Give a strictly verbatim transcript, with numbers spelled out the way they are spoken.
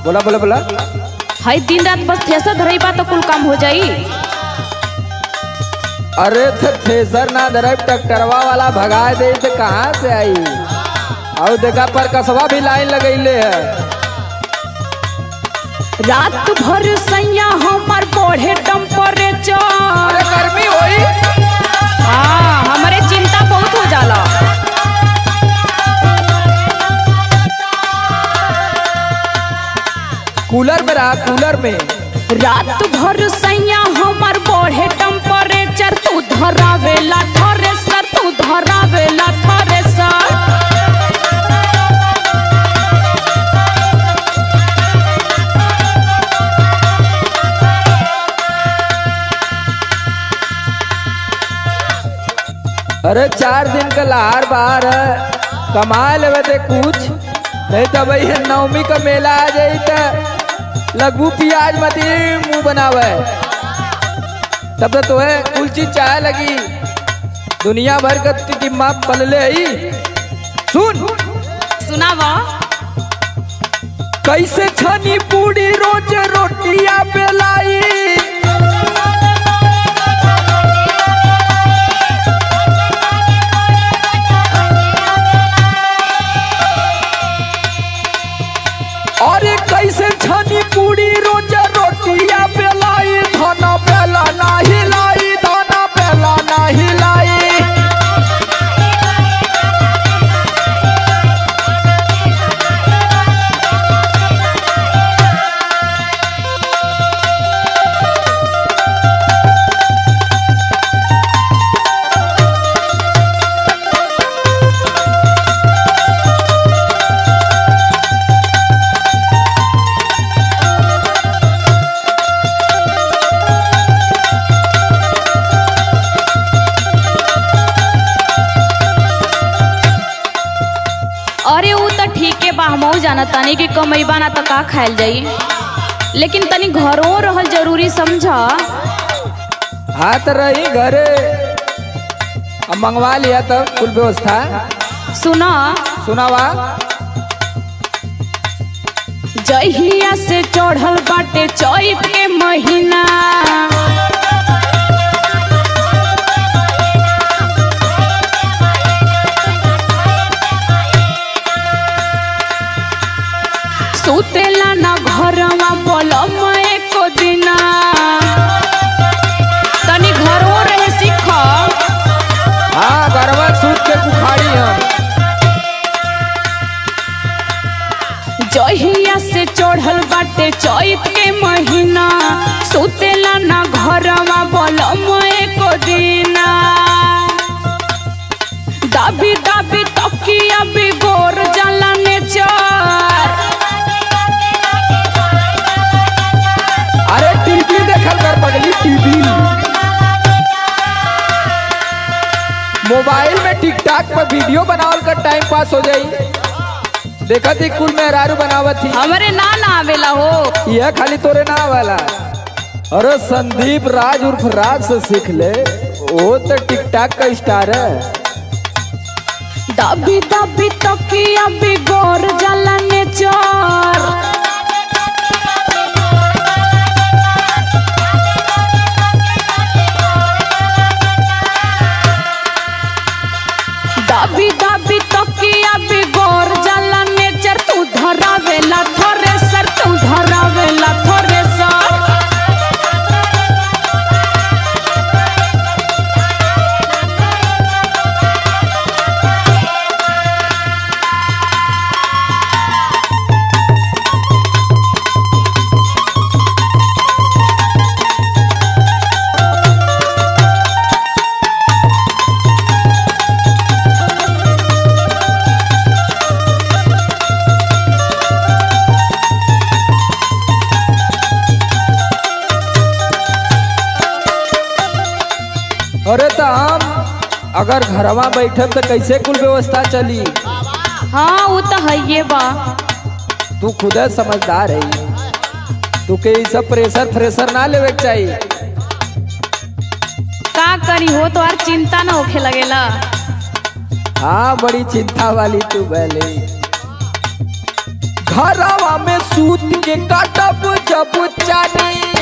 बोला बोला बोला। हई दिन रात बस थ्रेसर धरई बा तो कुल काम हो जाई। अरे थे थ्रेसर ना धरब ट्रैक्टरवा वाला भगा दे तो कहाँ से आई। और देखा पर कसवा भी लाइन लगैले है। रात भर सैया हमार बढ़े टेम्परेचर। अरे गर्मी होई। हाँ हमारे चिंता बहुत हो जाला। कूलर में रहा कूलर में। रात भर सैया हमार बढ़े टेम्परेचर। तू धरावेला थ्रेसर तू धरावेला थ्रेसर। अरे चार दिन का लहार बाहर है, कमा लेवे ते कुछ नहीं तो भाई नवमी का मेला आ जाई तो लगू प्याज मती मुंह बनावे। तब तो तुम्हें कुल चीज चाहे लगी। दुनिया भर का टिम्मा पलले ही। सुन सुनावा। कैसे छनी पूरी रोज रोटियां बेलाई। अरे कैसे छनी पूरी रोज रोटिया बेलाई। धना बेला ना हिलाई धना बेला ना हिलाई। अरे वो तो ठीक है बा, हमहू जाना तानी कि कमैबा ना तो का खायल जाई। लेकिन तनी घरों रहल जरूरी समझा। हाथ रही घरे अब मंगवा लिया तो कुल व्यवस्था। सुना सुनावा। जहिया से चढ़ल बाटे चैत के महीना। सुतेला ना घरवा बोलम एको दिना। तनी घरों रहे सीख। हाँ गरबा सूत के बुखारी हम। जहिया से चढ़ल बाटे चैत के महीना। सुतेला ना घरवा बोलम एको दिना। दाबी दाबी तकिया बिगोर जाला नेचर। अरे टीवी देखल कर पगली टीवी। मोबाइल में टिकटॉक पर वीडियो बनावल कर टाइम पास हो जाई। देखा थी कुल मेहरारू बनावत थी। हमरे ना ना आवेला हो। यह खाली तोरे ना वाला। अरे संदीप राज उर्फ राज से सीख ले। वो तो टिकटॉक का स्टार है। दाबी दाबी तकिया बिगोर जाला नेचर। दाबी दाबी तकिया बिगोर जाला नेचर। तू धरावेला थ्रेसर तू धरावेला थ्रेसर। अरे तो हम अगर घरवा बैठे तो कैसे कुल व्यवस्था चली। हाँ वो तो है ये बा। तू खुद समझदार है। तू के सब प्रेशर फ्रेशर ना लेवे के चाहिए। का करी हो तो यार चिंता ना होखे लगेला। हाँ बड़ी चिंता वाली तू भले। घरवा में सूत के काटब जब चानी।